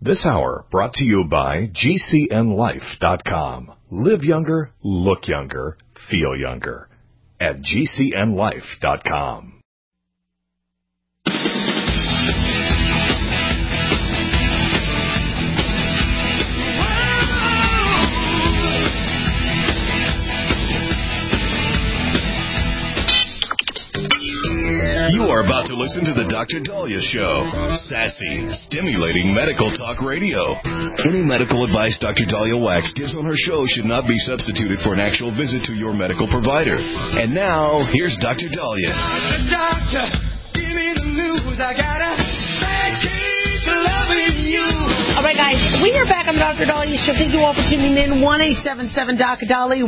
This hour brought to you by GCNLife.com. Live younger, look younger, feel younger at GCNLife.com. You are about to listen to the Dr. Daliah Show. Sassy, stimulating medical talk radio. Any medical advice Dr. Daliah Wax gives on her show should not be substituted for an actual visit to your medical provider. And now, here's Dr. Daliah. Doctor, give me the news. I gotta keep loving you. All right, guys, we are back on the Dr. Daliah Show. Thank you all for tuning in. 1-877-DOC-DALI,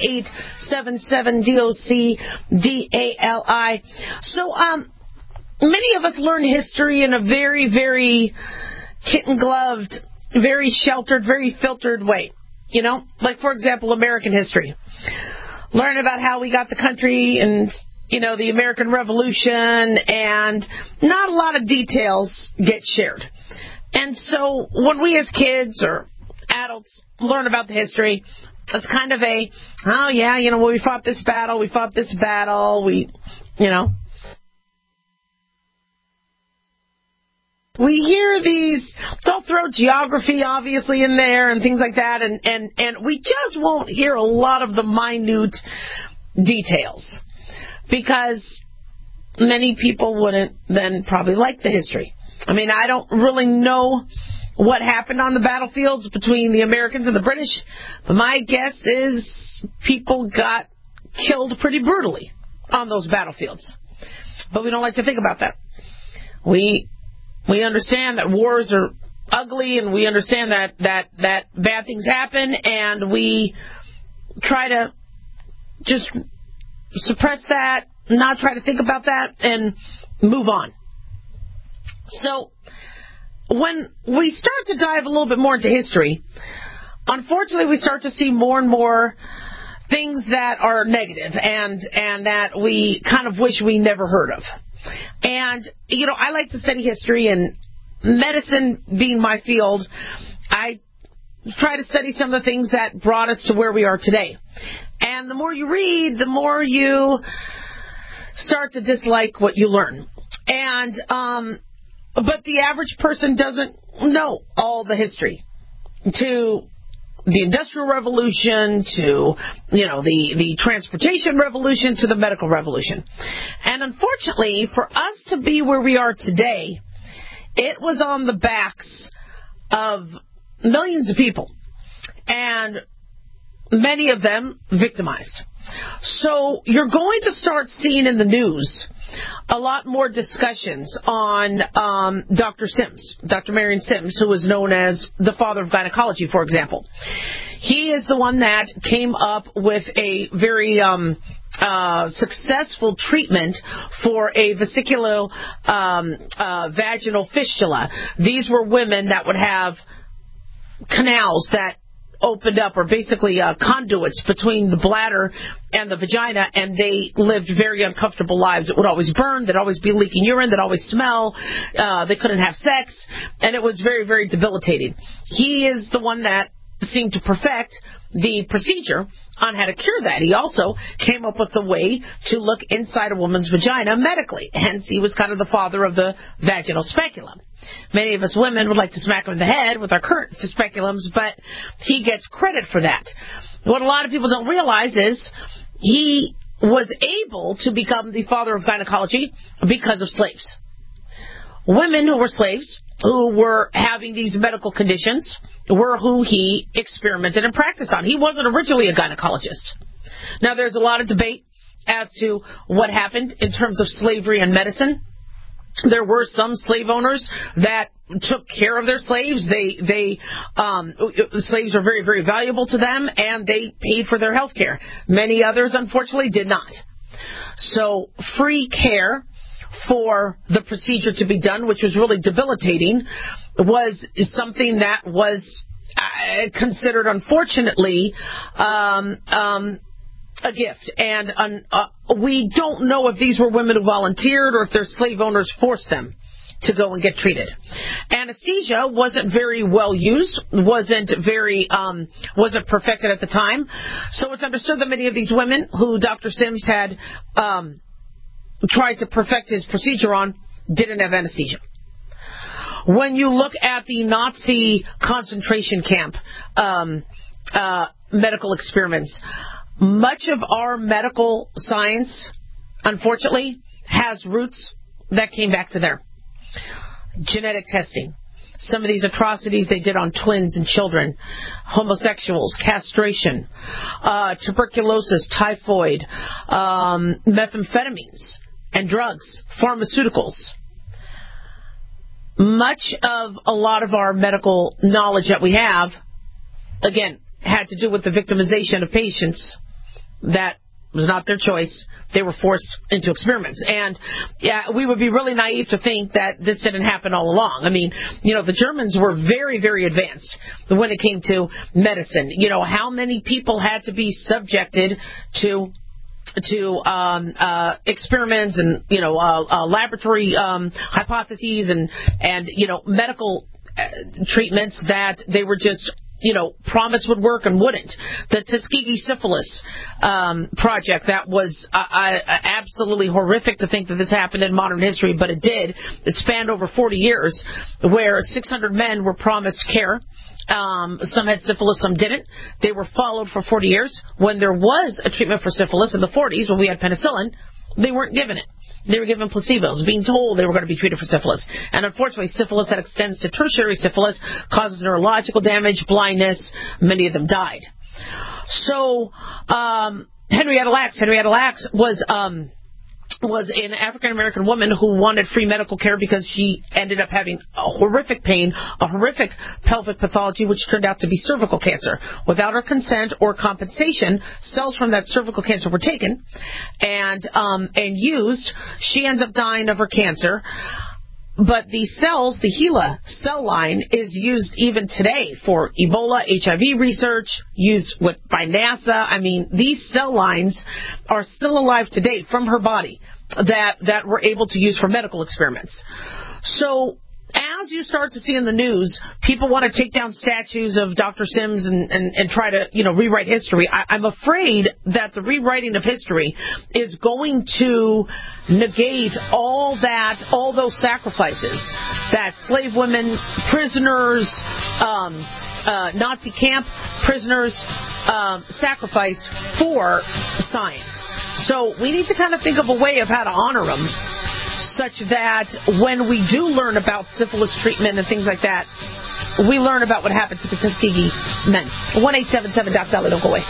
1-877-DOC-DALI. So, many of us learn history in a very, very kitten-gloved, very sheltered, very filtered way. You know, like, for example, American history. Learn about how we got the country and, you know, the American Revolution, and not a lot of details get shared. And so when we as kids or adults learn about the history, it's kind of a, oh, yeah, you know, we fought this battle, we hear these, they'll throw geography obviously in there and things like that, and we just won't hear a lot of the minute details because many people wouldn't then probably like the history. I mean, I don't really know what happened on the battlefields between the Americans and the British, but my guess is people got killed pretty brutally on those battlefields. But we don't like to think about that. We understand that wars are ugly, and we understand that bad things happen, and we try to just suppress that, not try to think about that, and move on. So when we start to dive a little bit more into history, unfortunately we start to see more and more things that are negative and that we kind of wish we never heard of. And, you know, I like to study history, and medicine being my field, I try to study some of the things that brought us to where we are today. And the more you read, the more you start to dislike what you learn. And, but the average person doesn't know all the history to the Industrial Revolution, to, you know, the Transportation Revolution, to the Medical Revolution. And unfortunately, for us to be where we are today, it was on the backs of millions of people, and many of them victimized. So you're going to start seeing in the news a lot more discussions on Dr. Sims, Dr. Marion Sims, who is known as the father of gynecology, for example. He is the one that came up with a very successful treatment for a vesicular vaginal fistula. These were women that would have canals that opened up, or basically conduits between the bladder and the vagina, and they lived very uncomfortable lives. It would always burn, there'd always be leaking urine, they'd always smell, they couldn't have sex, and it was very, very debilitating. He is the one that seemed to perfect the procedure on how to cure that. He also came up with a way to look inside a woman's vagina medically. Hence, he was kind of the father of the vaginal speculum. Many of us women would like to smack him in the head with our current speculums, but he gets credit for that. What a lot of people don't realize is he was able to become the father of gynecology because of slaves. Women who were slaves, who were having these medical conditions, were who he experimented and practiced on. He wasn't originally a gynecologist. Now, there's a lot of debate as to what happened in terms of slavery and medicine. There were some slave owners that took care of their slaves. Slaves are very, very valuable to them, and they paid for their health care. Many others, unfortunately, did not. So free care for the procedure to be done, which was really debilitating, was something that was considered, unfortunately, a gift. And we don't know if these were women who volunteered or if their slave owners forced them to go and get treated. Anesthesia wasn't very well used, wasn't perfected at the time. So it's understood that many of these women who Dr. Sims had tried to perfect his procedure on didn't have anesthesia. When you look at the Nazi concentration camp medical experiments, much of our medical science, unfortunately, has roots that came back to there. Genetic testing. Some of these atrocities they did on twins and children, homosexuals, castration, tuberculosis, typhoid, methamphetamines, and drugs, pharmaceuticals. Much of a lot of our medical knowledge that we have, again, had to do with the victimization of patients that was not their choice. They were forced into experiments. And yeah, we would be really naive to think that this didn't happen all along. I mean, the Germans were very, very advanced when it came to medicine. How many people had to be subjected to experiments and laboratory hypotheses and medical treatments that they were just promised would work and wouldn't. The Tuskegee syphilis project, that was absolutely horrific to think that this happened in modern history, but it did. It spanned over 40 years, where 600 men were promised care. Some had syphilis, some didn't. They were followed for 40 years. When there was a treatment for syphilis in the 40s, when we had penicillin, they weren't given it. They were given placebos, being told they were going to be treated for syphilis. And unfortunately, syphilis that extends to tertiary syphilis causes neurological damage, blindness. Many of them died. So, Henrietta Lacks was an African-American woman who wanted free medical care because she ended up having a horrific pain, a horrific pelvic pathology, which turned out to be cervical cancer. Without her consent or compensation, cells from that cervical cancer were taken and used. She ends up dying of her cancer. But the cells, the HeLa cell line, is used even today for Ebola, HIV research, used by NASA. I mean, these cell lines are still alive today from her body that we're able to use for medical experiments. So as you start to see in the news, people want to take down statues of Dr. Sims and try to, rewrite history. I'm afraid that the rewriting of history is going to negate all those sacrifices that slave women, prisoners, Nazi camp prisoners sacrificed for science. So we need to kind of think of a way of how to honor them, such that when we do learn about syphilis treatment and things like that, we learn about what happened to the Tuskegee men. 1-877-DOC-DOLLY. Don't go away.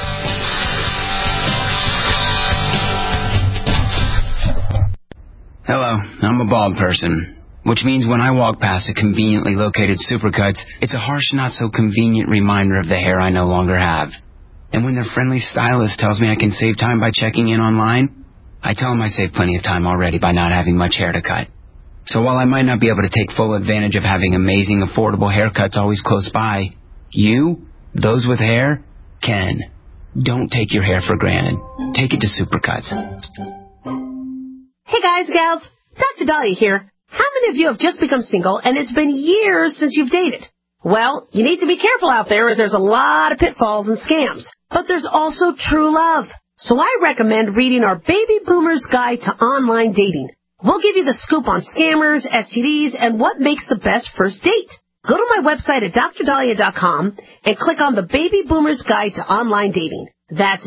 Hello, I'm a bald person, which means when I walk past a conveniently located Supercuts, it's a harsh, not so convenient reminder of the hair I no longer have. And when their friendly stylist tells me I can save time by checking in online, I tell them I saved plenty of time already by not having much hair to cut. So while I might not be able to take full advantage of having amazing, affordable haircuts always close by, you, those with hair, can. Don't take your hair for granted. Take it to Supercuts. Hey guys, gals, Dr. Dahlia here. How many of you have just become single and it's been years since you've dated? Well, you need to be careful out there as there's a lot of pitfalls and scams. But there's also true love. So I recommend reading our Baby Boomer's Guide to Online Dating. We'll give you the scoop on scammers, STDs, and what makes the best first date. Go to my website at drdahlia.com and click on the Baby Boomer's Guide to Online Dating. That's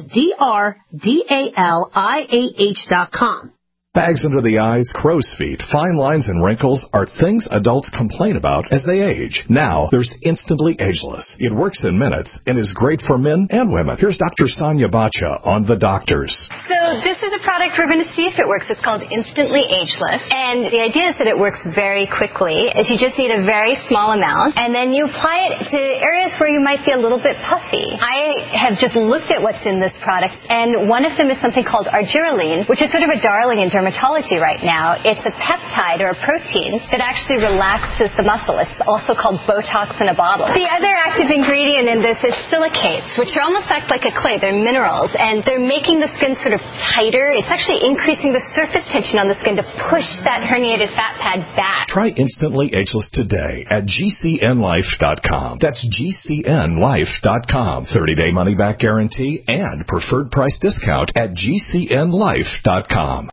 DRDALIAH.com. Bags under the eyes, crow's feet, fine lines, and wrinkles are things adults complain about as they age. Now, there's Instantly Ageless. It works in minutes and is great for men and women. Here's Dr. Sonia Bacha on The Doctors. So this is a product we're going to see if it works. It's called Instantly Ageless. And the idea is that it works very quickly. Is you just need a very small amount, and then you apply it to areas where you might be a little bit puffy. I have just looked at what's in this product, and one of them is something called argireline, which is sort of a darling in dermatology right now. It's a peptide or a protein that actually relaxes the muscle. It's also called Botox in a bottle. The other active ingredient in this is silicates, which almost act like a clay. They're minerals, and they're making the skin sort of tighter. It's It's actually increasing the surface tension on the skin to push that herniated fat pad back. Try Instantly Ageless today at GCNLife.com. That's GCNLife.com. 30-day money-back guarantee and preferred price discount at GCNLife.com.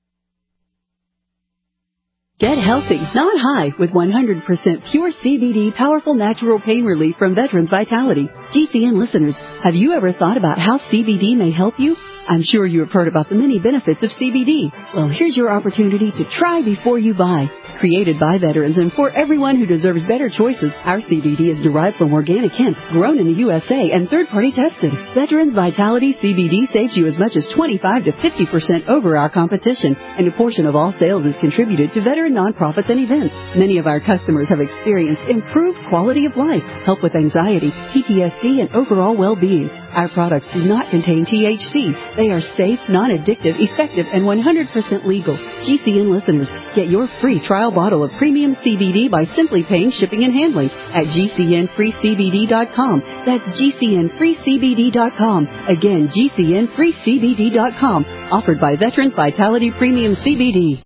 Get healthy, not high, with 100% pure CBD powerful natural pain relief from Veterans Vitality. GCN listeners, have you ever thought about how CBD may help you? I'm sure you have heard about the many benefits of CBD. Well, here's your opportunity to try before you buy. Created by veterans and for everyone who deserves better choices, our CBD is derived from organic hemp, grown in the USA, and third-party tested. Veterans Vitality CBD saves you as much as 25 to 50% over our competition, and a portion of all sales is contributed to veteran nonprofits and events. Many of our customers have experienced improved quality of life, help with anxiety, PTSD, and overall well-being. Our products do not contain THC. They are safe, non-addictive, effective, and 100% legal. GCN listeners, get your free trial bottle of premium CBD by simply paying shipping and handling at GCNFreeCBD.com. That's GCNFreeCBD.com. Again, GCNFreeCBD.com. Offered by Veterans Vitality Premium CBD.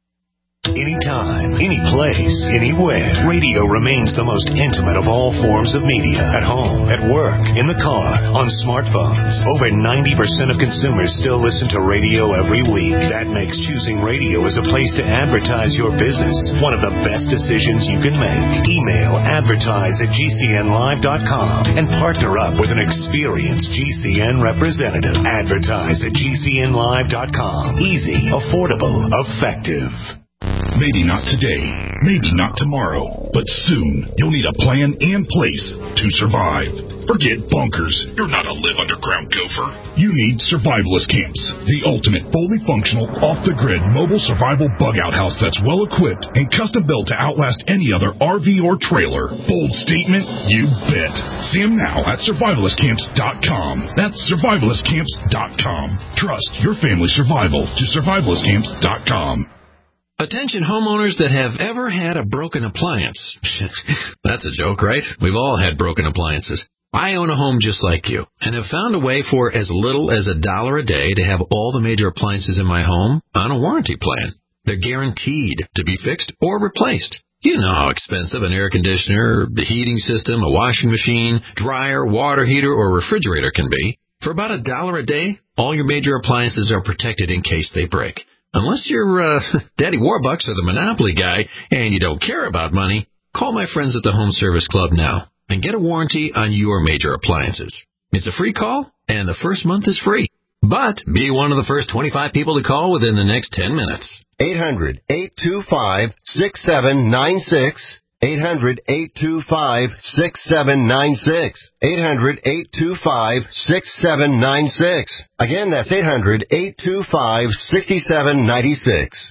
Anytime, any place, anywhere. Radio remains the most intimate of all forms of media. At home, at work, in the car, on smartphones. Over 90% of consumers still listen to radio every week. That makes choosing radio as a place to advertise your business one of the best decisions you can make. Email advertise@GCNlive.com and partner up with an experienced GCN representative. Advertise@GCNlive.com. Easy, affordable, effective. Maybe not today, maybe not tomorrow, but soon you'll need a plan in place to survive. Forget bunkers. You're not a live underground gopher. You need survivalist camps, the ultimate fully functional, off-the-grid mobile survival bug-out house that's well-equipped and custom-built to outlast any other RV or trailer. Bold statement? You bet. See them now at survivalistcamps.com. That's survivalistcamps.com. Trust your family's survival to survivalistcamps.com. Attention homeowners that have ever had a broken appliance. That's a joke, right? We've all had broken appliances. I own a home just like you and have found a way for as little as $1 a day to have all the major appliances in my home on a warranty plan. They're guaranteed to be fixed or replaced. You know how expensive an air conditioner, the heating system, a washing machine, dryer, water heater, or refrigerator can be. For about $1 a day, all your major appliances are protected in case they break. Unless you're Daddy Warbucks or the Monopoly guy and you don't care about money, call my friends at the Home Service Club now and get a warranty on your major appliances. It's a free call, and the first month is free. But be one of the first 25 people to call within the next 10 minutes. 800-825-6796. 800-825-6796. 800-825-6796. Again, that's 800-825-6796.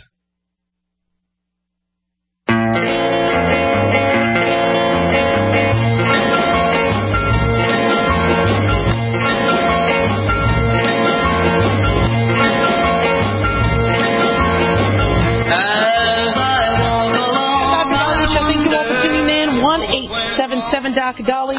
Dr. Dolly,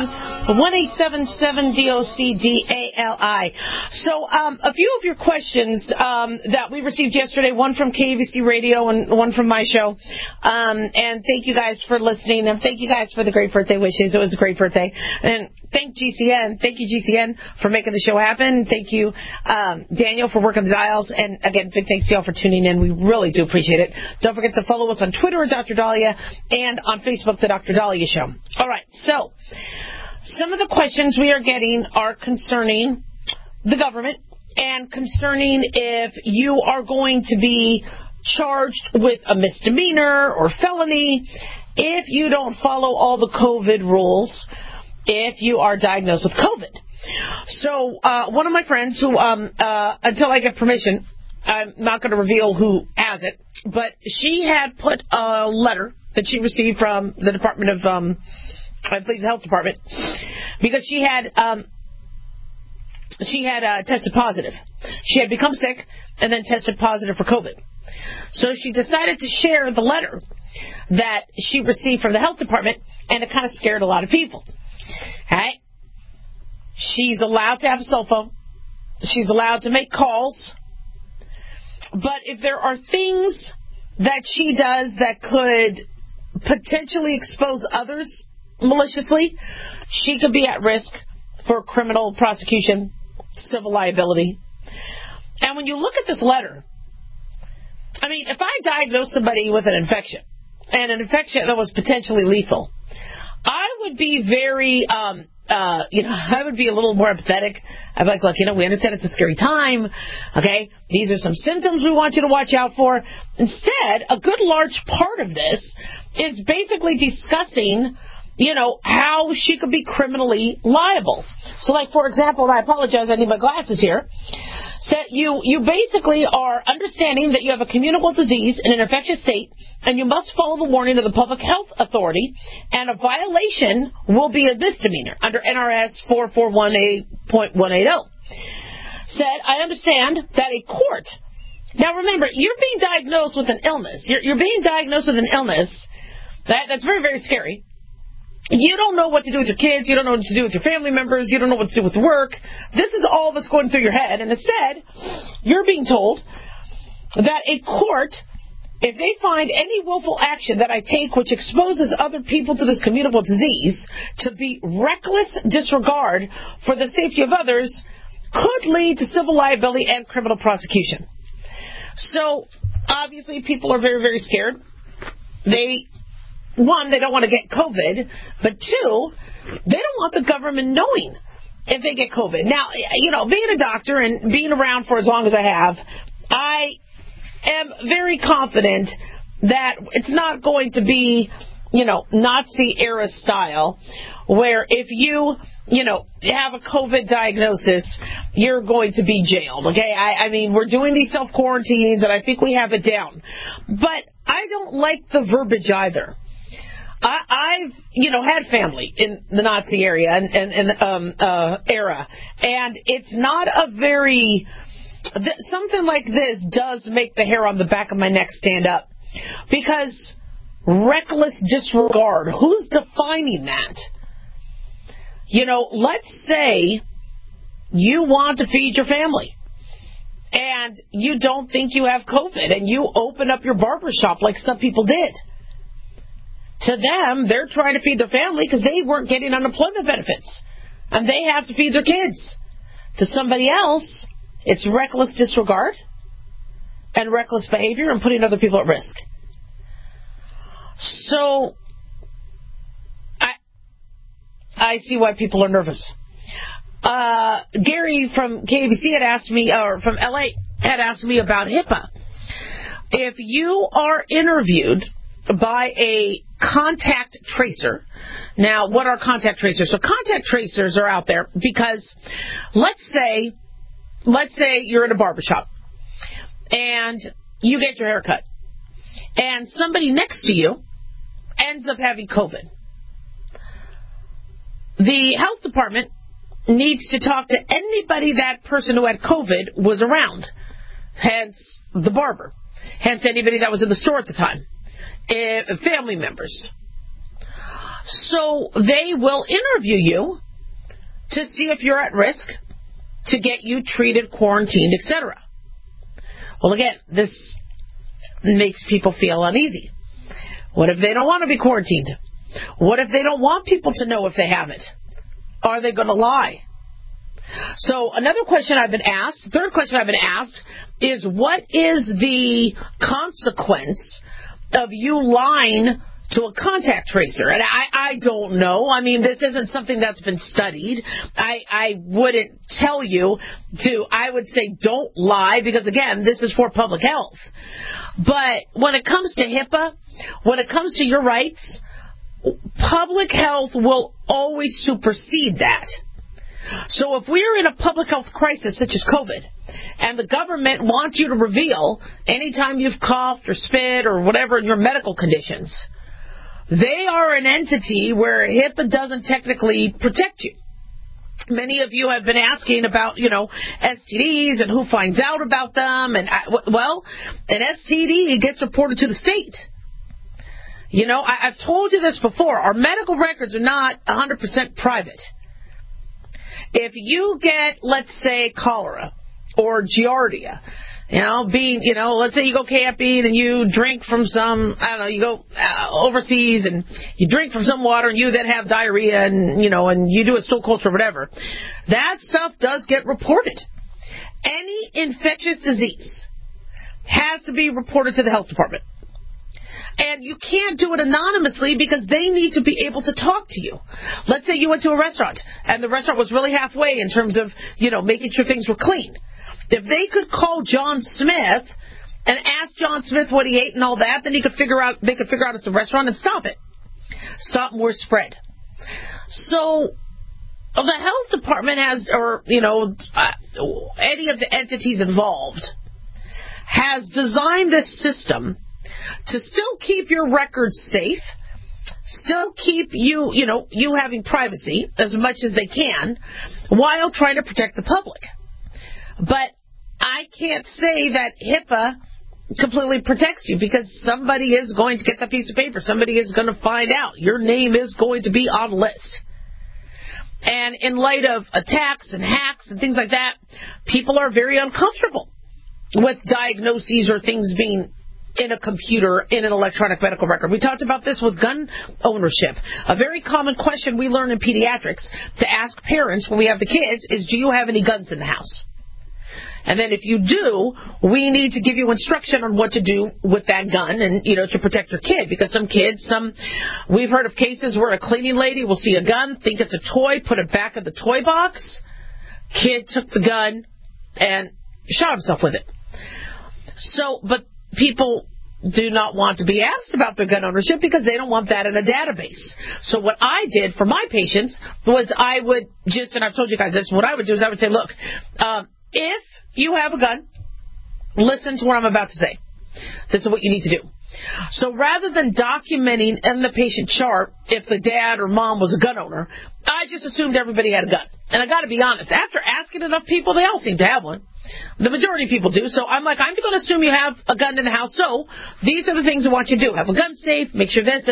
1-877-DOC-DALI. So a few of your questions that we received yesterday, one from KVC Radio and one from my show. And thank you guys for listening, and thank you guys for the great birthday wishes. It was a great birthday. And thank you, GCN, for making the show happen. Thank you, Daniel, for working the dials. And again, big thanks to y'all for tuning in. We really do appreciate it. Don't forget to follow us on Twitter at Dr. Dahlia and on Facebook, The Dr. Dahlia Show. All right, so some of the questions we are getting are concerning the government and concerning if you are going to be charged with a misdemeanor or felony if you don't follow all the COVID rules if you are diagnosed with COVID. So one of my friends who, until I get permission, I'm not going to reveal who has it, but she had put a letter that she received from the Department of, I believe the Health Department, because she had tested positive. She had become sick and then tested positive for COVID. So she decided to share the letter that she received from the Health Department, and it kind of scared a lot of people. All right? She's allowed to have a cell phone. She's allowed to make calls. But if there are things that she does that could potentially expose others maliciously, she could be at risk for criminal prosecution, civil liability. And when you look at this letter, I mean, if I diagnosed somebody with an infection, and an infection that was potentially lethal, I would be very, I would be a little more empathetic. I'd be like, look, we understand it's a scary time. Okay, these are some symptoms we want you to watch out for. Instead, a good large part of this is basically discussing, how she could be criminally liable. So, like, for example, and I apologize, I need my glasses here. So you basically are understanding that you have a communicable disease in an infectious state, and you must follow the warning of the Public Health Authority, and a violation will be a misdemeanor under NRS 441A.180. Said, I understand that a court... Now, remember, you're being diagnosed with an illness. You're being diagnosed with an illness. That's very, very scary. You don't know what to do with your kids. You don't know what to do with your family members. You don't know what to do with work. This is all that's going through your head. And instead, you're being told that a court, if they find any willful action that I take which exposes other people to this communicable disease to be reckless disregard for the safety of others, could lead to civil liability and criminal prosecution. So, obviously, people are very, very scared. One, they don't want to get COVID, but two, they don't want the government knowing if they get COVID. Now, being a doctor and being around for as long as I have, I am very confident that it's not going to be, Nazi-era style, where if you, have a COVID diagnosis, you're going to be jailed, okay? I mean, we're doing these self-quarantines, and I think we have it down. But I don't like the verbiage either. I've, had family in the Nazi area and era, and it's not a very... something like this does make the hair on the back of my neck stand up. Because reckless disregard, who's defining that? Let's say you want to feed your family, and you don't think you have COVID, and you open up your barber shop like some people did. To them, they're trying to feed their family because they weren't getting unemployment benefits, and they have to feed their kids. To somebody else, it's reckless disregard and reckless behavior and putting other people at risk. So, I see why people are nervous. Gary from KBC had asked me, or from LA, had asked me about HIPAA. If you are interviewed by a contact tracer. Now, what are contact tracers? So contact tracers are out there because let's say you're in a barbershop and you get your hair cut and somebody next to you ends up having COVID. The health department needs to talk to anybody that person who had COVID was around, hence the barber, hence anybody that was in the store at the time. Family members. So they will interview you to see if you're at risk, to get you treated, quarantined, etc. Well, again, this makes people feel uneasy. What if they don't want to be quarantined? What if they don't want people to know if they have it? Are they going to lie? So another question I've been asked, third question I've been asked, is what is the consequence of you lying to a contact tracer? And I don't know. I mean, this isn't something that's been studied. I wouldn't tell you to. I would say don't lie because, again, this is for public health. But when it comes to HIPAA, when it comes to your rights, public health will always supersede that. So if we're in a public health crisis such as COVID, and the government wants you to reveal anytime you've coughed or spit or whatever in your medical conditions, they are an entity where HIPAA doesn't technically protect you. Many of you have been asking about, STDs and who finds out about them. And, an STD gets reported to the state. I've told you this before. Our medical records are not 100% private. If you get, let's say, cholera or giardia, Let's say you go camping and you drink from you go overseas and you drink from some water and you then have diarrhea and you do a stool culture or whatever. That stuff does get reported. Any infectious disease has to be reported to the health department. And you can't do it anonymously because they need to be able to talk to you. Let's say you went to a restaurant and the restaurant was really halfway in terms of, making sure things were clean. If they could call John Smith and ask John Smith what he ate and all that, then they could figure out it's a restaurant and stop it. Stop more spread. So the health department has, any of the entities involved has designed this system to still keep your records safe, still keep you having privacy as much as they can, while trying to protect the public. But I can't say that HIPAA completely protects you because somebody is going to get that piece of paper. Somebody is going to find out. Your name is going to be on the list. And in light of attacks and hacks and things like that, people are very uncomfortable with diagnoses or things being in a computer, in an electronic medical record. We talked about this with gun ownership. A very common question we learn in pediatrics to ask parents when we have the kids is, do you have any guns in the house? And then if you do, we need to give you instruction on what to do with that gun and, to protect your kid. Because we've heard of cases where a cleaning lady will see a gun, think it's a toy, put it back in the toy box. Kid took the gun and shot himself with it. But people do not want to be asked about their gun ownership because they don't want that in a database. So what I did for my patients was and I've told you guys this, what I would do is I would say, look, if you have a gun, listen to what I'm about to say. This is what you need to do. So rather than documenting in the patient chart if the dad or mom was a gun owner, I just assumed everybody had a gun. And I got to be honest, after asking enough people, they all seem to have one. The majority of people do. So I'm going to assume you have a gun in the house. So these are the things I want you to do. Have a gun safe. Make sure this.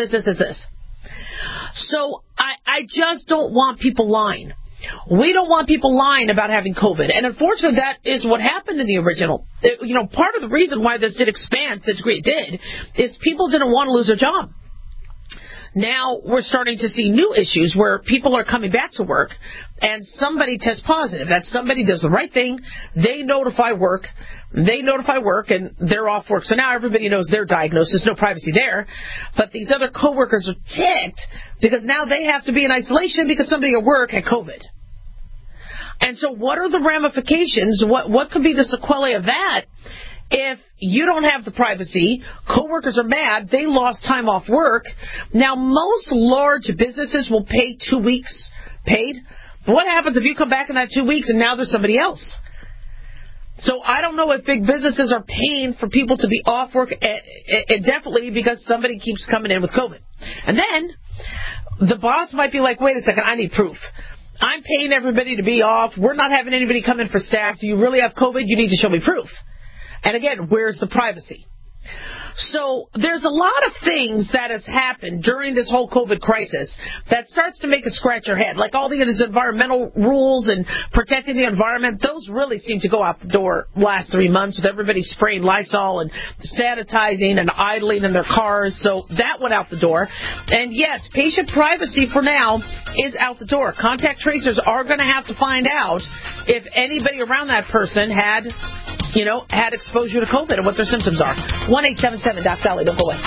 So I just don't want people lying. We don't want people lying about having COVID. And unfortunately, that is what happened in the original. Part of the reason why this did expand to the degree it did is people didn't want to lose their job. Now we're starting to see new issues where people are coming back to work and somebody tests positive. That somebody does the right thing. They notify work and they're off work. So now everybody knows their diagnosis. No privacy there. But these other coworkers are ticked because now they have to be in isolation because somebody at work had COVID. And so what are the ramifications? What could be the sequelae of that? If you don't have the privacy, coworkers are mad, they lost time off work. Now, most large businesses will pay 2 weeks paid. But what happens if you come back in that 2 weeks and now there's somebody else? So I don't know if big businesses are paying for people to be off work indefinitely because somebody keeps coming in with COVID. And then the boss might be like, wait a second, I need proof. I'm paying everybody to be off. We're not having anybody come in for staff. Do you really have COVID? You need to show me proof. And again, where's the privacy? So there's a lot of things that has happened during this whole COVID crisis that starts to make us scratch our head. Like all these environmental rules and protecting the environment, those really seem to go out the door last 3 months with everybody spraying Lysol and sanitizing and idling in their cars. So that went out the door. And yes, patient privacy for now is out the door. Contact tracers are going to have to find out if anybody around that person had exposure to COVID and what their symptoms are. 1-877-DOC-DOLLY. Don't go away.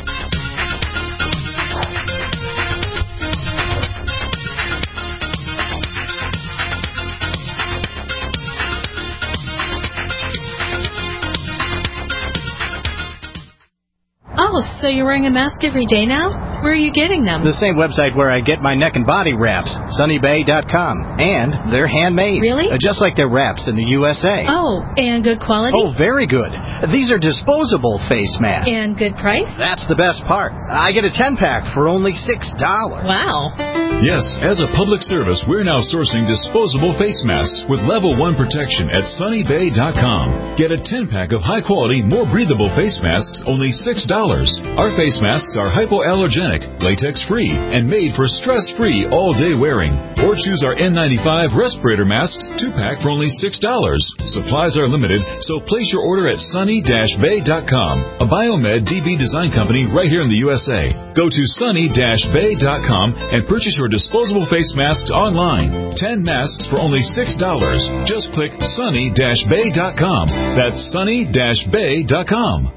Oh, so you're wearing a mask every day now? Where are you getting them? The same website where I get my neck and body wraps, sunnybay.com. And they're handmade. Really? Just like their wraps in the USA. Oh, and good quality? Oh, very good. These are disposable face masks. And good price? That's the best part. I get a 10-pack for only $6. Wow. Yes, as a public service, we're now sourcing disposable face masks with level 1 protection at sunnybay.com. Get a 10-pack of high-quality, more breathable face masks, only $6. Our face masks are hypoallergenic, latex-free, and made for stress-free all-day wearing. Or choose our N95 respirator masks 2-pack for only $6. Supplies are limited, so place your order at sunny-bay.com, a Biomed DB design company right here in the USA. Go to sunny-bay.com and purchase your disposable face masks online. 10 masks for only $6. Just click sunny-bay.com. That's sunny-bay.com.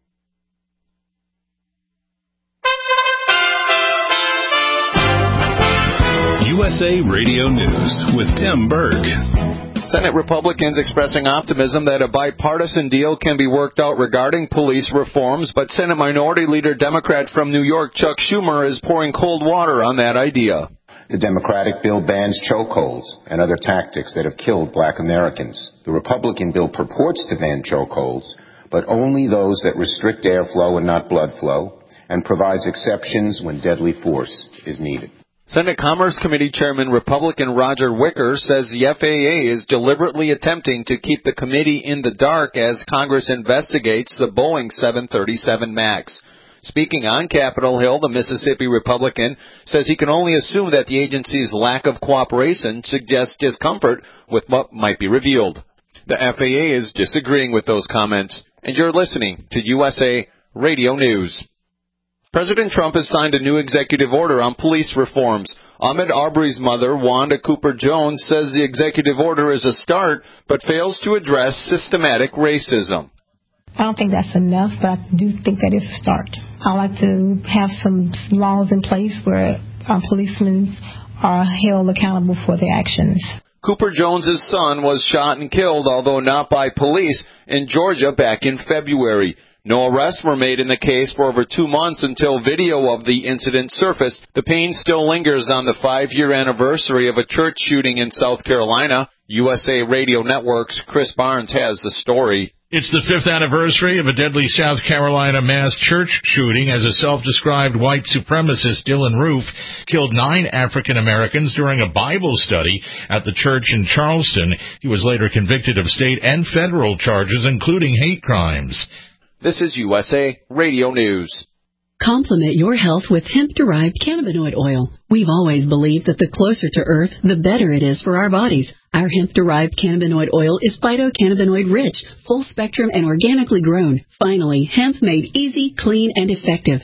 USA Radio News with Tim Berg. Senate Republicans expressing optimism that a bipartisan deal can be worked out regarding police reforms, but Senate Minority Leader Democrat from New York Chuck Schumer is pouring cold water on that idea. The Democratic bill bans chokeholds and other tactics that have killed black Americans. The Republican bill purports to ban chokeholds, but only those that restrict airflow and not blood flow, and provides exceptions when deadly force is needed. Senate Commerce Committee Chairman Republican Roger Wicker says the FAA is deliberately attempting to keep the committee in the dark as Congress investigates the Boeing 737 MAX. Speaking on Capitol Hill, the Mississippi Republican says he can only assume that the agency's lack of cooperation suggests discomfort with what might be revealed. The FAA is disagreeing with those comments, and you're listening to USA Radio News. President Trump has signed a new executive order on police reforms. Ahmaud Arbery's mother, Wanda Cooper Jones, says the executive order is a start, but fails to address systematic racism. I don't think that's enough, but I do think that it's a start. I like to have some laws in place where policemen are held accountable for their actions. Cooper Jones's son was shot and killed, although not by police, in Georgia back in February. No arrests were made in the case for over 2 months until video of the incident surfaced. The pain still lingers on the 5-year anniversary of a church shooting in South Carolina. USA Radio Network's Chris Barnes has the story. It's the 5th anniversary of a deadly South Carolina mass church shooting as a self-described white supremacist, Dylan Roof, killed 9 African Americans during a Bible study at the church in Charleston. He was later convicted of state and federal charges, including hate crimes. This is USA Radio News. Complement your health with hemp-derived cannabinoid oil. We've always believed that the closer to Earth, the better it is for our bodies. Our hemp-derived cannabinoid oil is phytocannabinoid-rich, full-spectrum, and organically grown. Finally, hemp made easy, clean, and effective.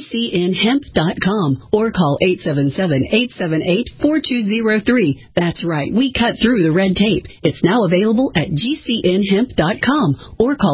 GCNhemp.com or call 877-878-4203. That's right, we cut through the red tape. It's now available at GCNhemp.com or call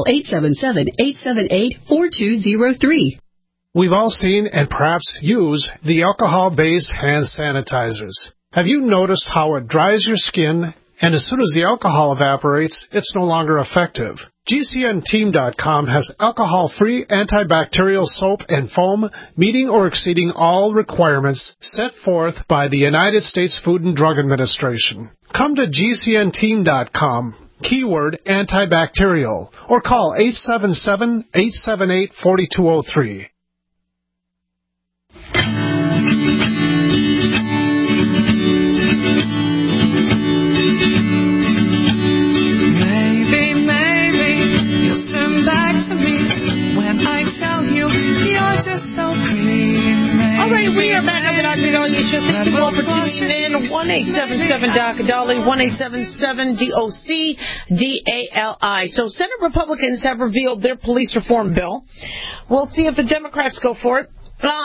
877-878-4203. We've all seen and perhaps use the alcohol-based hand sanitizers. Have you noticed how it dries your skin, and as soon as the alcohol evaporates, it's no longer effective? GCNteam.com has alcohol-free antibacterial soap and foam meeting or exceeding all requirements set forth by the United States Food and Drug Administration. Come to GCNteam.com. Keyword antibacterial, or call 877-878-4203. All right, we are back on the Dr. Dahlia Show. Thank you all for tuning in. 1-877-DOC-DALI, 1-877-DOC-DALI. So Senate Republicans have revealed their police reform bill. We'll see if the Democrats go for it.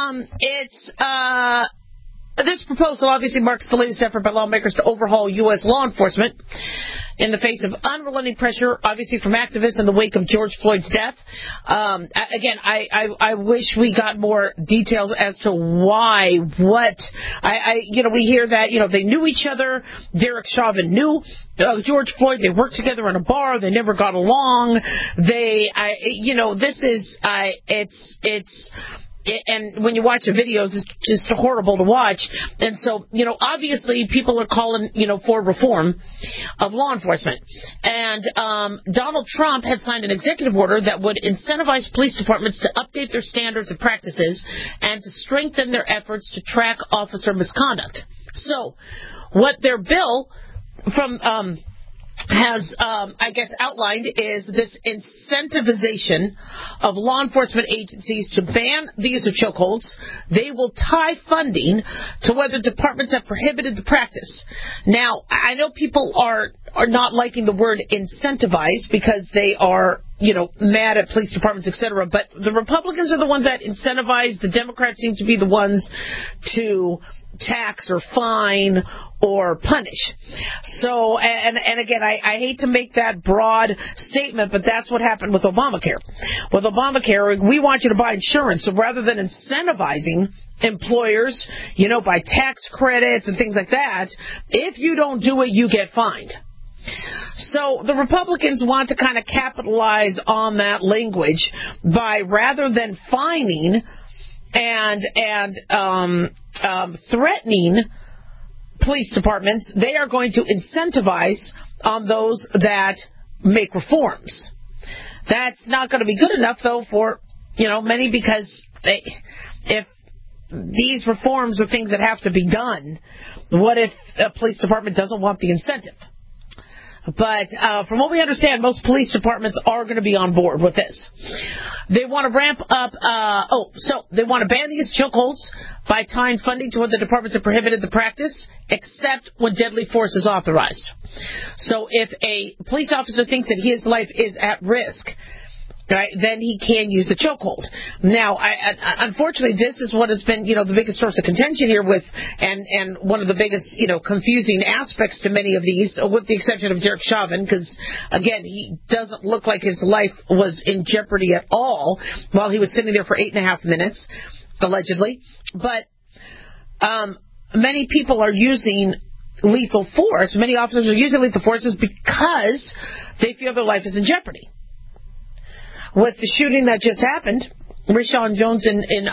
This proposal obviously marks the latest effort by lawmakers to overhaul U.S. law enforcement in the face of unrelenting pressure, obviously from activists in the wake of George Floyd's death. Again, I wish we got more details as to why, what. We hear that, they knew each other. Derek Chauvin knew George Floyd. They worked together in a bar. They never got along. and when you watch the videos, it's just horrible to watch. And so, obviously people are calling, for reform of law enforcement. And Donald Trump had signed an executive order that would incentivize police departments to update their standards and practices and to strengthen their efforts to track officer misconduct. So, what their bill from has, outlined is this incentivization of law enforcement agencies to ban the use of chokeholds. They will tie funding to whether departments have prohibited the practice. Now, I know people are not liking the word incentivize because they are, mad at police departments, etc. But the Republicans are the ones that incentivize. The Democrats seem to be the ones to tax or fine or punish. So, and again, I hate to make that broad statement, but that's what happened with Obamacare. With Obamacare, we want you to buy insurance. So rather than incentivizing employers, by tax credits and things like that, if you don't do it, you get fined. So the Republicans want to kind of capitalize on that language by, rather than fining and threatening police departments, they are going to incentivize on those that make reforms. That's not going to be good enough, though, for many, because if these reforms are things that have to be done, what if a police department doesn't want the incentive? But from what we understand, most police departments are going to be on board with this. They want to ramp up, they want to ban the use of chokeholds by tying funding to whether departments have prohibited the practice, except when deadly force is authorized. So if a police officer thinks that his life is at risk, right, then he can use the chokehold. Now, unfortunately, this is what has been, the biggest source of contention here with, and one of the biggest, confusing aspects to many of these, with the exception of Derek Chauvin, because, again, he doesn't look like his life was in jeopardy at all while he was sitting there for 8.5 minutes, allegedly. But many people are using lethal force. Many officers are using lethal forces because they feel their life is in jeopardy. With the shooting that just happened, Rayshon Jones in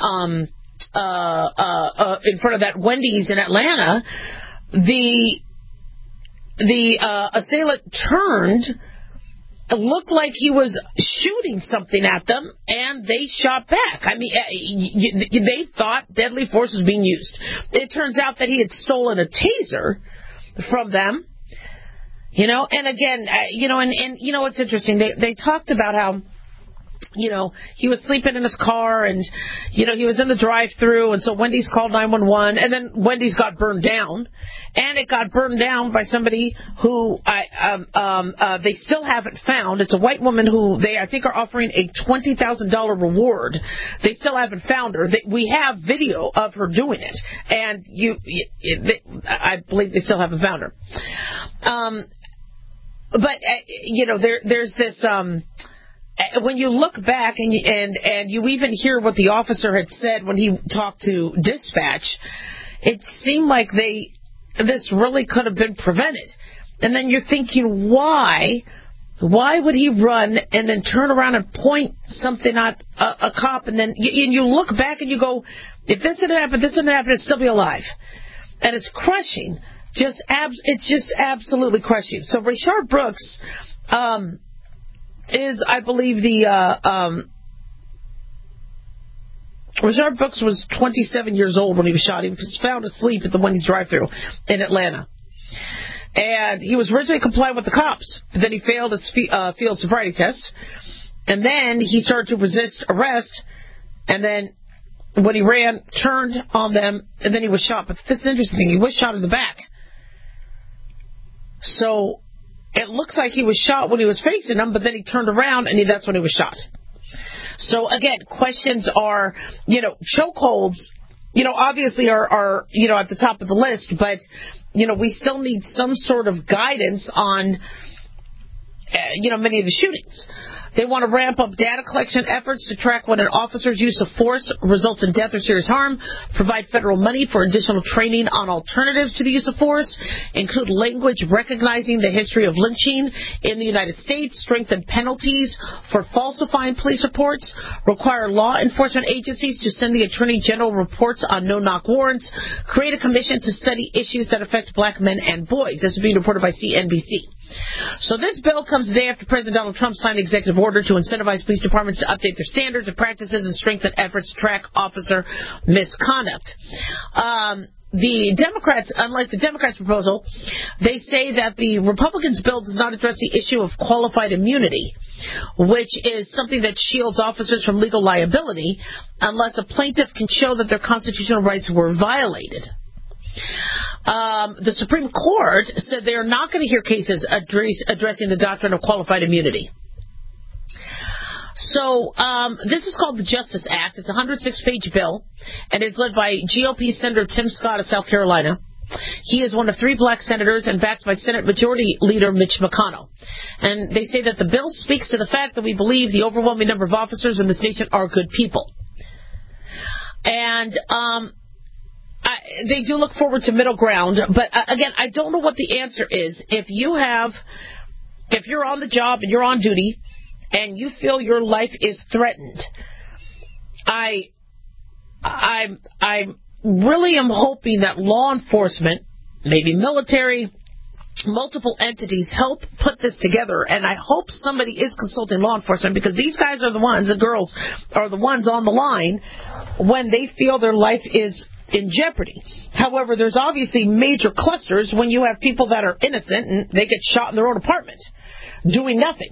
front of that Wendy's in Atlanta, the assailant turned, looked like he was shooting something at them, and they shot back. I mean, they thought deadly force was being used. It turns out that he had stolen a taser from them, and again, it's interesting. They talked about how, he was sleeping in his car, and, he was in the drive-thru, and so Wendy's called 911, and then Wendy's got burned down, and it got burned down by somebody who they still haven't found. It's a white woman who I think are offering a $20,000 reward. They still haven't found her. We have video of her doing it, and I believe they still haven't found her. But there's this. When you look back and you even hear what the officer had said when he talked to dispatch, it seemed like this really could have been prevented. And then you're thinking, why would he run and then turn around and point something at a cop, and then you look back and you go, if this didn't happen, it'd still be alive. And it's crushing. It's just absolutely crushing. So Rayshard Brooks is, I believe, Rayshard Brooks was 27 years old when he was shot. He was found asleep at the Wendy's drive-thru in Atlanta. And he was originally compliant with the cops, but then he failed his field sobriety test. And then he started to resist arrest. And then when he ran, turned on them, and then he was shot. But this is interesting. He was shot in the back. So it looks like he was shot when he was facing them, but then he turned around, and that's when he was shot. So, again, questions are, chokeholds, obviously are at the top of the list, but, we still need some sort of guidance on, many of the shootings. They want to ramp up data collection efforts to track when an officer's use of force results in death or serious harm, provide federal money for additional training on alternatives to the use of force, include language recognizing the history of lynching in the United States, strengthen penalties for falsifying police reports, require law enforcement agencies to send the Attorney General reports on no-knock warrants, create a commission to study issues that affect black men and boys. This is being reported by CNBC. So this bill comes the day after President Donald Trump signed an executive order to incentivize police departments to update their standards and practices and strengthen efforts to track officer misconduct. The Democrats, unlike the Democrats' proposal, they say that the Republicans' bill does not address the issue of qualified immunity, which is something that shields officers from legal liability unless a plaintiff can show that their constitutional rights were violated. The Supreme Court said they are not going to hear cases addressing the doctrine of qualified immunity. So this is called the Justice Act. It's a 106-page bill, and it's led by GOP Senator Tim Scott of South Carolina. He is one of 3 black senators and backed by Senate Majority Leader Mitch McConnell. And they say that the bill speaks to the fact that we believe the overwhelming number of officers in this nation are good people. And they do look forward to middle ground, but again, I don't know what the answer is. If you're on the job and you're on duty and you feel your life is threatened, I really am hoping that law enforcement, maybe military, multiple entities help put this together, and I hope somebody is consulting law enforcement, because these guys are the ones, the girls are the ones on the line when they feel their life is in jeopardy. However, there's obviously major clusters when you have people that are innocent and they get shot in their own apartment doing nothing,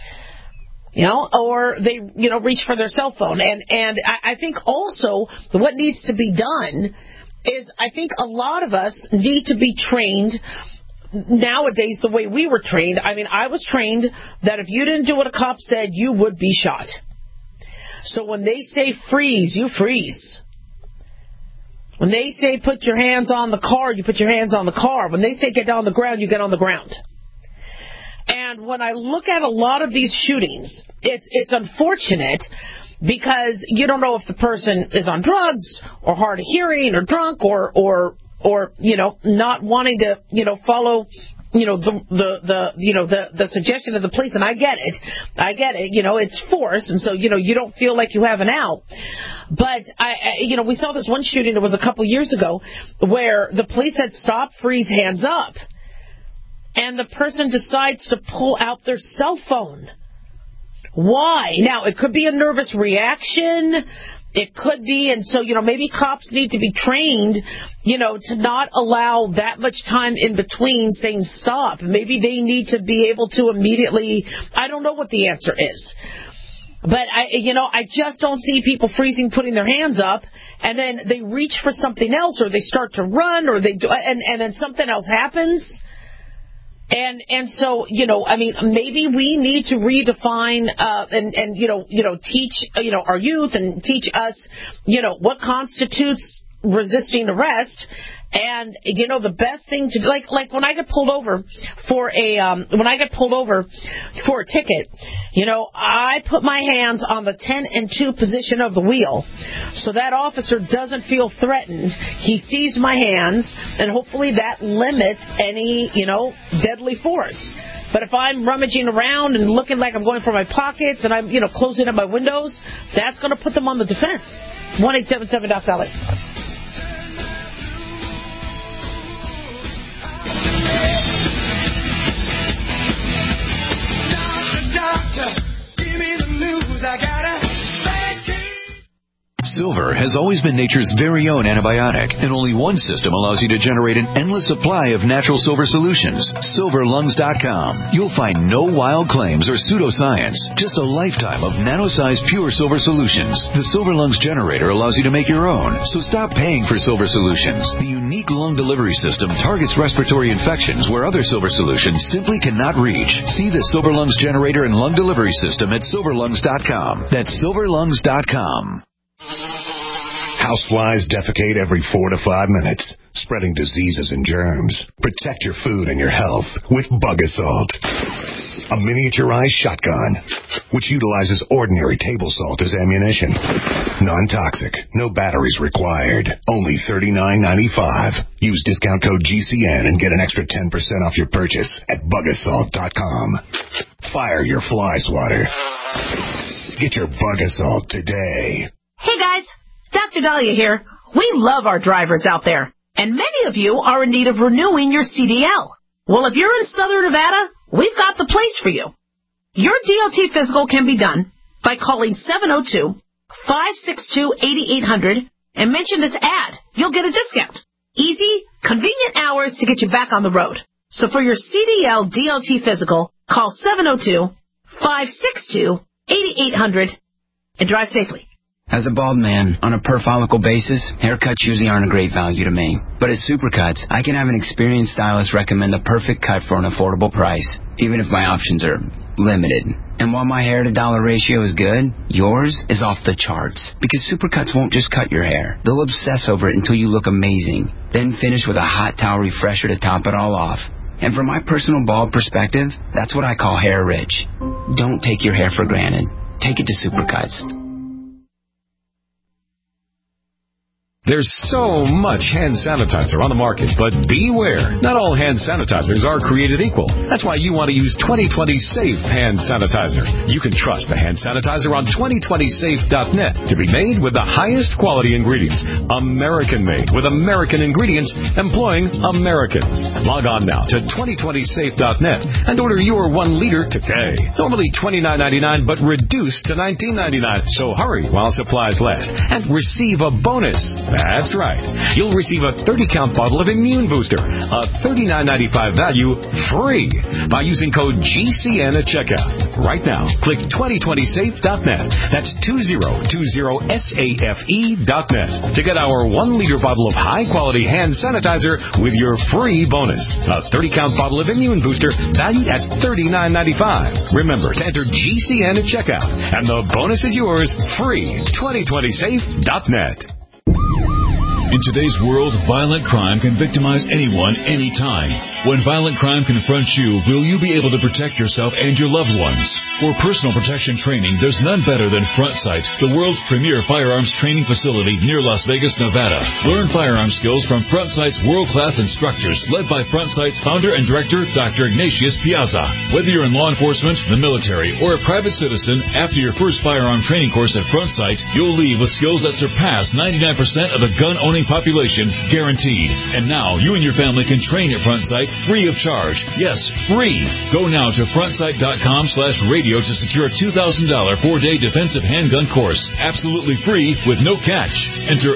or they reach for their cell phone. And I think also what needs to be done is, I think a lot of us need to be trained nowadays the way we were trained. I mean, I was trained that if you didn't do what a cop said, you would be shot. So when they say freeze, you freeze. When they say put your hands on the car, you put your hands on the car. When they say get down on the ground, you get on the ground. And when I look at a lot of these shootings, it's unfortunate, because you don't know if the person is on drugs or hard of hearing or drunk or not wanting to follow the suggestion of the police. And I get it, it's force, and so you don't feel like you have an out. But we saw this one shooting, it was a couple years ago, where the police had stop, freeze, hands up, and the person decides to pull out their cell phone. Why? Now, it could be a nervous reaction. It could be, and so, maybe cops need to be trained, to not allow that much time in between saying stop. Maybe they need to be able to immediately, I don't know what the answer is. But I just don't see people freezing, putting their hands up, and then they reach for something else, or they start to run, or they do, and then something else happens. And so, maybe we need to redefine, and teach, our youth and teach us, what constitutes resisting arrest. And, the best thing to do, like when I get pulled over for a ticket, I put my hands on the 10 and 2 position of the wheel, so that officer doesn't feel threatened. He sees my hands, and hopefully that limits any, deadly force. But if I'm rummaging around and looking like I'm going for my pockets and I'm, closing up my windows, that's going to put them on the defense. 1-877-DOC-SALLY. Give me the news, I gotta Silver has always been nature's very own antibiotic, and only one system allows you to generate an endless supply of natural silver solutions. SilverLungs.com. You'll find no wild claims or pseudoscience, just a lifetime of nano-sized pure silver solutions. The Silver Lungs generator allows you to make your own, so stop paying for silver solutions. The unique lung delivery system targets respiratory infections where other silver solutions simply cannot reach. See the Silver Lungs generator and lung delivery system at SilverLungs.com. That's SilverLungs.com. Houseflies defecate every 4 to 5 minutes, spreading diseases and germs. Protect your food and your health with Bug Assault. A miniaturized shotgun, which utilizes ordinary table salt as ammunition. Non-toxic, no batteries required. Only $39.95. Use discount code GCN and get an extra 10% off your purchase at Bug-A-Salt.com. Fire your fly swatter. Get your Bug-A-Salt today. Hey guys, Dr. Dahlia here. We love our drivers out there, and many of you are in need of renewing your CDL. Well, if you're in Southern Nevada, we've got the place for you. Your DOT physical can be done by calling 702-562-8800 and mention this ad. You'll get a discount. Easy, convenient hours to get you back on the road. So for your CDL DOT physical, call 702-562-8800 and drive safely. As a bald man, on a per-follicle basis, haircuts usually aren't a great value to me. But at Supercuts, I can have an experienced stylist recommend the perfect cut for an affordable price, even if my options are limited. And while my hair-to-dollar ratio is good, yours is off the charts. Because Supercuts won't just cut your hair. They'll obsess over it until you look amazing. Then finish with a hot towel refresher to top it all off. And from my personal bald perspective, that's what I call hair rich. Don't take your hair for granted. Take it to Supercuts. There's so much hand sanitizer on the market, but beware. Not all hand sanitizers are created equal. That's why you want to use 2020 Safe Hand Sanitizer. You can trust the hand sanitizer on 2020safe.net to be made with the highest quality ingredients. American-made with American ingredients employing Americans. Log on now to 2020safe.net and order your 1 liter today. Normally $29.99, but reduced to $19.99. So hurry while supplies last and receive a bonus. That's right. You'll receive a 30-count bottle of Immune Booster, a $39.95 value, free by using code GCN at checkout. Right now, click 2020safe.net. That's 2020safe.net to get our 1-liter bottle of high-quality hand sanitizer with your free bonus. A 30-count bottle of Immune Booster valued at $39.95. Remember to enter GCN at checkout, and the bonus is yours, free. 2020safe.net. In today's world, violent crime can victimize anyone, anytime. When violent crime confronts you, will you be able to protect yourself and your loved ones? For personal protection training, there's none better than Front Sight, the world's premier firearms training facility near Las Vegas, Nevada. Learn firearm skills from Front Sight's world-class instructors, led by Front Sight's founder and director, Dr. Ignatius Piazza. Whether you're in law enforcement, the military, or a private citizen, after your first firearm training course at Front Sight, you'll leave with skills that surpass 99% of the gun-owning population, guaranteed. And now, you and your family can train at Front Sight free of charge. Yes, free. Go now to frontsight.com/radio to secure a $2,000 4-day defensive handgun course. Absolutely free with no catch. Enter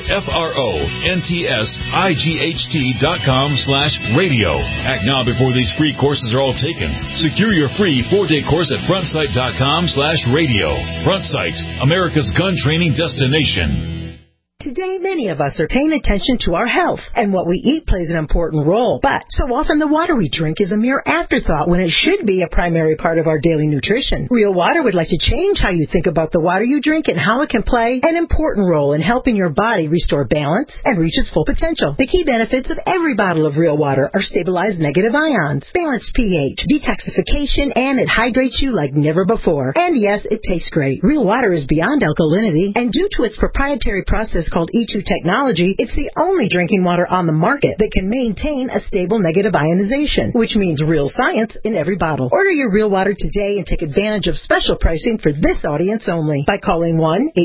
FRONTSIGHT.com/radio. Act now before these free courses are all taken. Secure your free 4-day course at frontsight.com/radio. Front Sight, America's gun training destination. Today, many of us are paying attention to our health, and what we eat plays an important role. But so often the water we drink is a mere afterthought when it should be a primary part of our daily nutrition. Real Water would like to change how you think about the water you drink and how it can play an important role in helping your body restore balance and reach its full potential. The key benefits of every bottle of Real Water are stabilized negative ions, balanced pH, detoxification, and it hydrates you like never before. And yes, it tastes great. Real Water is beyond alkalinity, and due to its proprietary process called E2 technology, it's the only drinking water on the market that can maintain a stable negative ionization, which means real science in every bottle. Order your Real Water today and take advantage of special pricing for this audience only by calling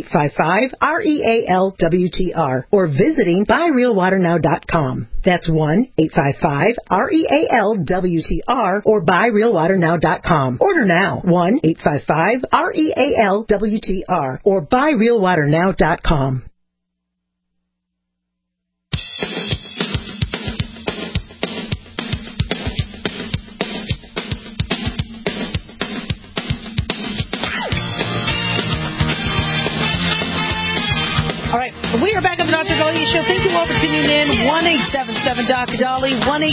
1-855-REAL-WTR or visiting buyrealwaternow.com. That's 1-855-REAL-WTR or buyrealwaternow.com. Order now. 1-855-REAL-WTR or buyrealwaternow.com. All right, we are back on the Dr. Dahlia Show. Thank you all for tuning in. 1-877-Dr. Dolly,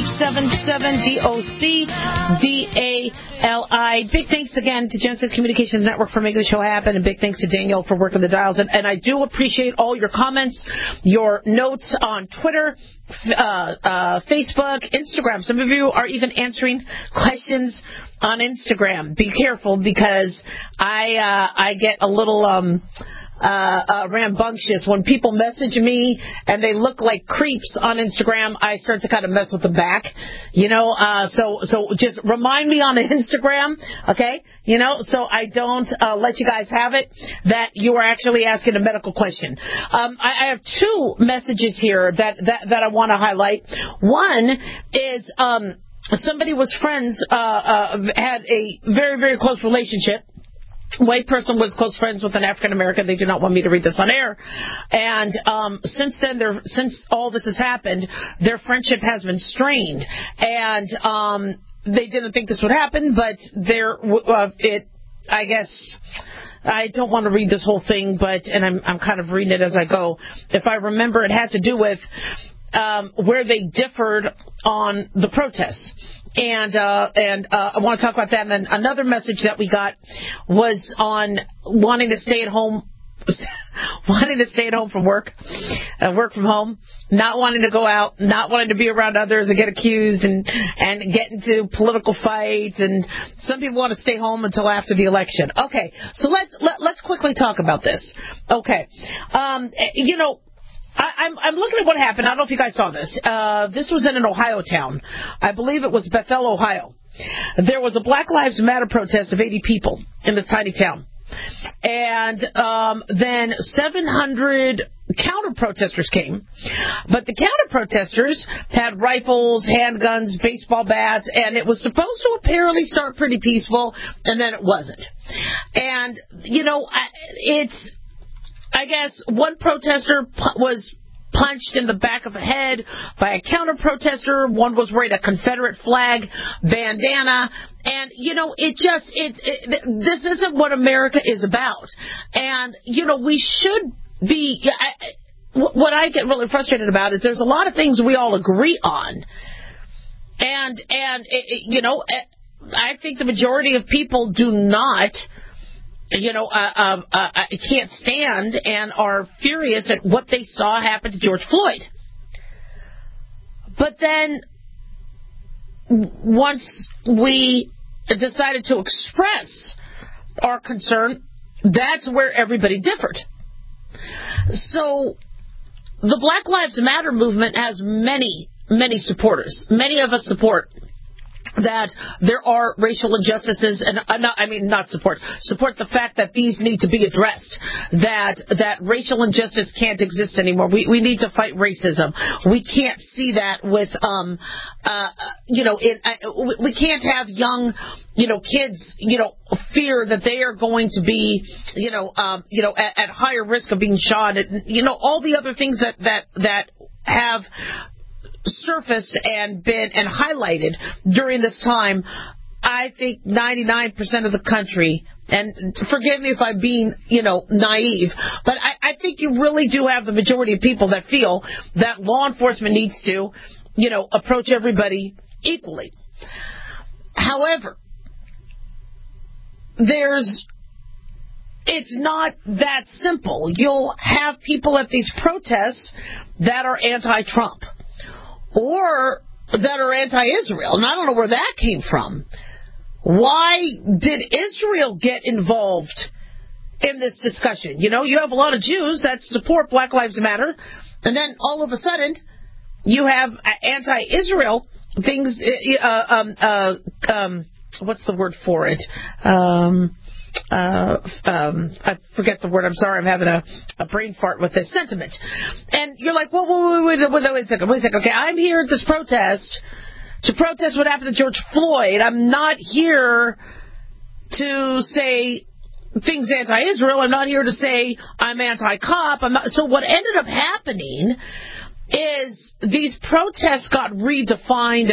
1-877-DOCDALI. Big thanks again to Genesis Communications Network for making the show happen, and big thanks to Danielle for working the dials. And I do appreciate all your comments, your notes on Twitter, Facebook, Instagram. Some of you are even answering questions on Instagram. Be careful, because I get a little rambunctious when people message me and they look like creeps on Instagram. I start to kind of mess with them back, so just remind me on Instagram, okay, so I don't let you guys have it that you are actually asking a medical question. I have two messages here that I want to highlight. One is somebody was friends, had a very, very close relationship. White person was close friends with an African American. They do not want me to read this on air. And since then, since all this has happened, their friendship has been strained. And they didn't think this would happen, but I guess. I don't want to read this whole thing, and I'm kind of reading it as I go. If I remember, it had to do with where they differed on the protests. And I want to talk about that. And then another message that we got was on wanting to stay at home from work, work from home, not wanting to go out, not wanting to be around others and get accused and get into political fights. And some people want to stay home until after the election. Okay, so let's quickly talk about this. Okay, I'm looking at what happened. I don't know if you guys saw this. This was in an Ohio town. I believe it was Bethel, Ohio. There was a Black Lives Matter protest of 80 people in this tiny town. And then 700 counter-protesters came. But the counter-protesters had rifles, handguns, baseball bats, and it was supposed to apparently start pretty peaceful, and then it wasn't. And, I guess one protester was punched in the back of the head by a counter-protester. One was wearing a Confederate flag bandana. And, this isn't what America is about. And, we should be, what I get really frustrated about is there's a lot of things we all agree on. And I think the majority of people do not can't stand and are furious at what they saw happen to George Floyd. But then once we decided to express our concern, that's where everybody differed. So the Black Lives Matter movement has many, many supporters. Many of us support that there are racial injustices, and support the fact that these need to be addressed, that racial injustice can't exist anymore. We need to fight racism. We can't see that with we can't have young kids fear that they are going to be at higher risk of being shot, and all the other things that have surfaced and been and highlighted during this time. I think 99% of the country, and forgive me if I'm being, naive, but I think you really do have the majority of people that feel that law enforcement needs to, approach everybody equally. However, it's not that simple. You'll have people at these protests that are anti-Trump, or that are anti-Israel. And I don't know where that came from. Why did Israel get involved in this discussion? You have a lot of Jews that support Black Lives Matter, and then all of a sudden you have anti-Israel things, what's the word for it? I forget the word. I'm sorry. I'm having a brain fart with this sentiment. And you're like, wait a second. Okay, I'm here at this protest to protest what happened to George Floyd. I'm not here to say things anti-Israel. I'm not here to say I'm anti-cop. So what ended up happening is these protests got redefined,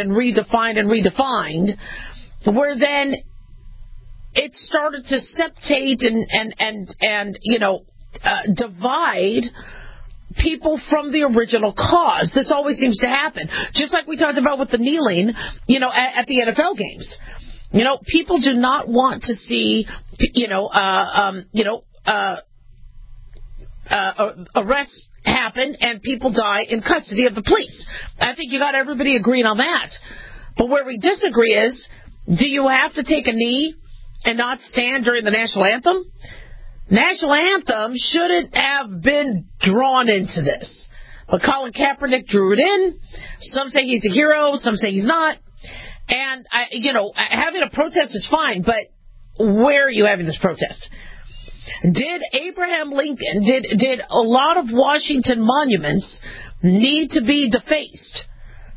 where then it started to septate and divide people from the original cause. This always seems to happen. Just like we talked about with the kneeling, at the NFL games. People do not want to see, arrests happen and people die in custody of the police. I think you got everybody agreeing on that. But where we disagree is, do you have to take a knee and not stand during the national anthem? National anthem shouldn't have been drawn into this. But Colin Kaepernick drew it in. Some say he's a hero, some say he's not. And, having a protest is fine, but where are you having this protest? Did Abraham Lincoln, did a lot of Washington monuments need to be defaced?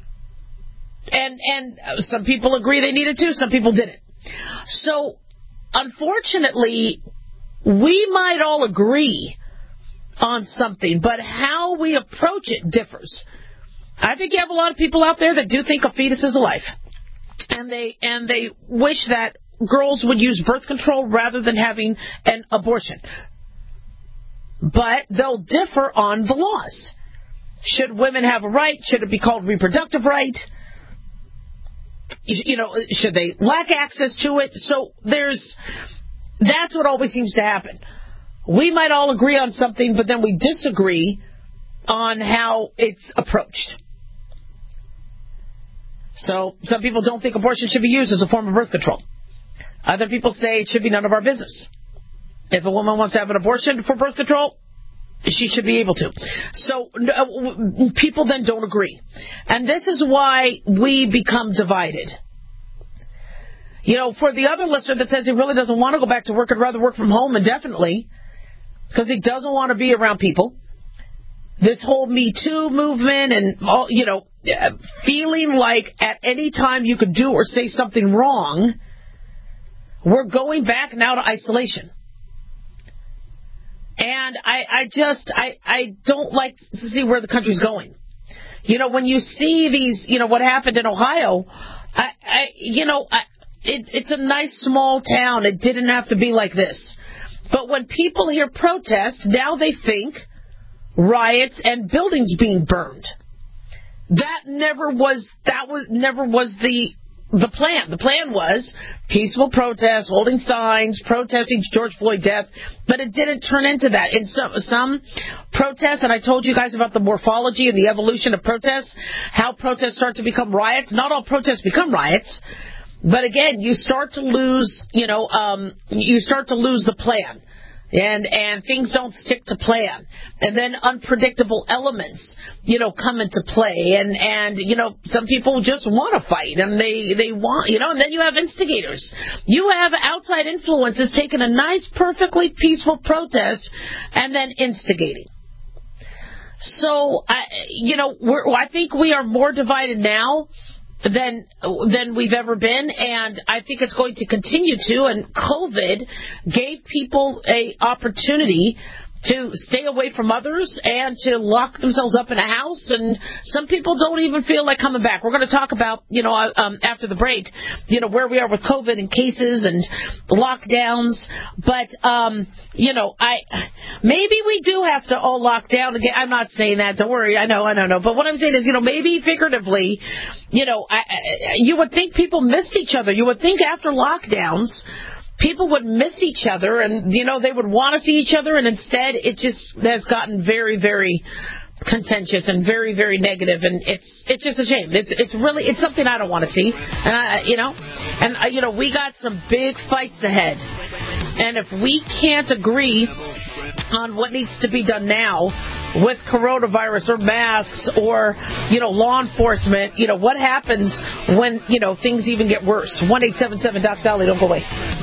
And some people agree they needed to, some people didn't. So, unfortunately, we might all agree on something, but how we approach it differs. I think you have a lot of people out there that do think a fetus is a life. And they wish that girls would use birth control rather than having an abortion. But they'll differ on the laws. Should women have a right? Should it be called reproductive right? Should they lack access to it? So that's what always seems to happen. We might all agree on something, but then we disagree on how it's approached. So some people don't think abortion should be used as a form of birth control. Other people say it should be none of our business. If a woman wants to have an abortion for birth control, she should be able to. So people then don't agree. And this is why we become divided. For the other listener that says he really doesn't want to go back to work, I'd rather work from home indefinitely because he doesn't want to be around people. This whole Me Too movement and all, feeling like at any time you could do or say something wrong, we're going back now to isolation. And I don't like to see where the country's going. When you see these, what happened in Ohio, it's a nice small town. It didn't have to be like this. But when people hear protests, now they think riots and buildings being burned. That never was the plan. The plan was peaceful protests, holding signs, protesting George Floyd death, but it didn't turn into that. In some protests, and I told you guys about the morphology and the evolution of protests, how protests start to become riots. Not all protests become riots, but again, you start to lose, the plan. And things don't stick to plan. And then unpredictable elements, come into play. And some people just want to fight. And they want, and then you have instigators. You have outside influences taking a nice, perfectly peaceful protest and then instigating. So, I think we are more divided now than we've ever been, and I think it's going to continue to. And COVID gave people a opportunity to stay away from others and to lock themselves up in a house, and some people don't even feel like coming back. We're going to talk about, after the break, where we are with COVID and cases and lockdowns, but, maybe we do have to all lock down again. I'm not saying that, don't worry, I know, but what I'm saying is, maybe figuratively, you would think people missed each other. You would think after lockdowns, people would miss each other and, they would want to see each other, and instead it just has gotten very, very contentious and very, very negative, and it's just a shame. It's something I don't want to see. And we got some big fights ahead. And if we can't agree on what needs to be done now with coronavirus or masks or, law enforcement, what happens when, things even get worse? 1-877-DOC-DOLLY. Don't go away.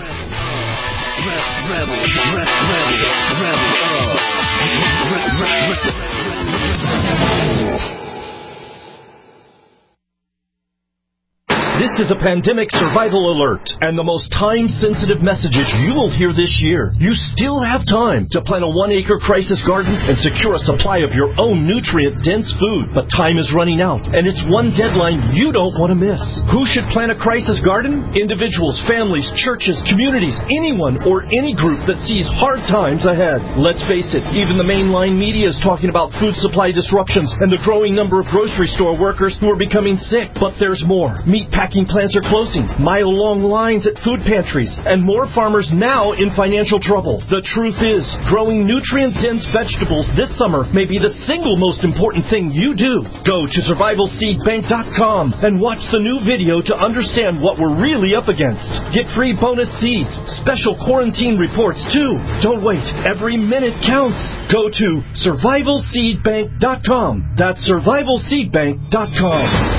This is a pandemic survival alert and the most time-sensitive messages you will hear this year. You still have time to plant a 1-acre crisis garden and secure a supply of your own nutrient-dense food. But time is running out, and it's one deadline you don't want to miss. Who should plant a crisis garden? Individuals, families, churches, communities, anyone or any group that sees hard times ahead. Let's face it, even the mainline media is talking about food supply disruptions and the growing number of grocery store workers who are becoming sick. But there's more. Meatpacking stocking plants are closing, mile-long lines at food pantries, and more farmers now in financial trouble. The truth is, growing nutrient-dense vegetables this summer may be the single most important thing you do. Go to survivalseedbank.com and watch the new video to understand what we're really up against. Get free bonus seeds, special quarantine reports too. Don't wait. Every minute counts. Go to survivalseedbank.com. That's survivalseedbank.com.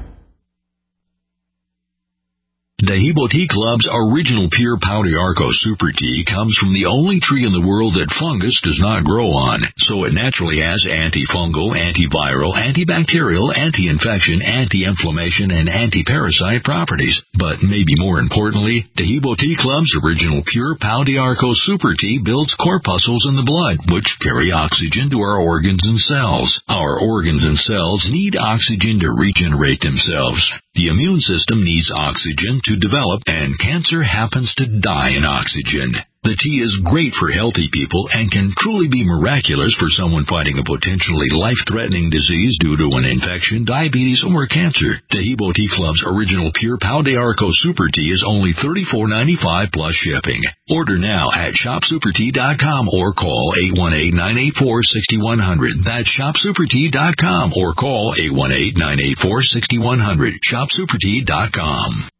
Taheebo Tea Club's original pure Pau d'Arco Super Tea comes from the only tree in the world that fungus does not grow on, so it naturally has antifungal, antiviral, antibacterial, anti-infection, anti-inflammation, and anti-parasite properties. But maybe more importantly, Taheebo Tea Club's original pure Pau d'Arco Super Tea builds corpuscles in the blood, which carry oxygen to our organs and cells. Our organs and cells need oxygen to regenerate themselves. The immune system needs oxygen to develop, and cancer happens to die in oxygen. The tea is great for healthy people and can truly be miraculous for someone fighting a potentially life-threatening disease due to an infection, diabetes, or cancer. Taheebo Tea Club's original pure Pau d'Arco Super Tea is only $34.95 plus shipping. Order now at shopsupertea.com or call 818-984-6100. That's shopsupertea.com or call 818-984-6100. Shopsupertea.com.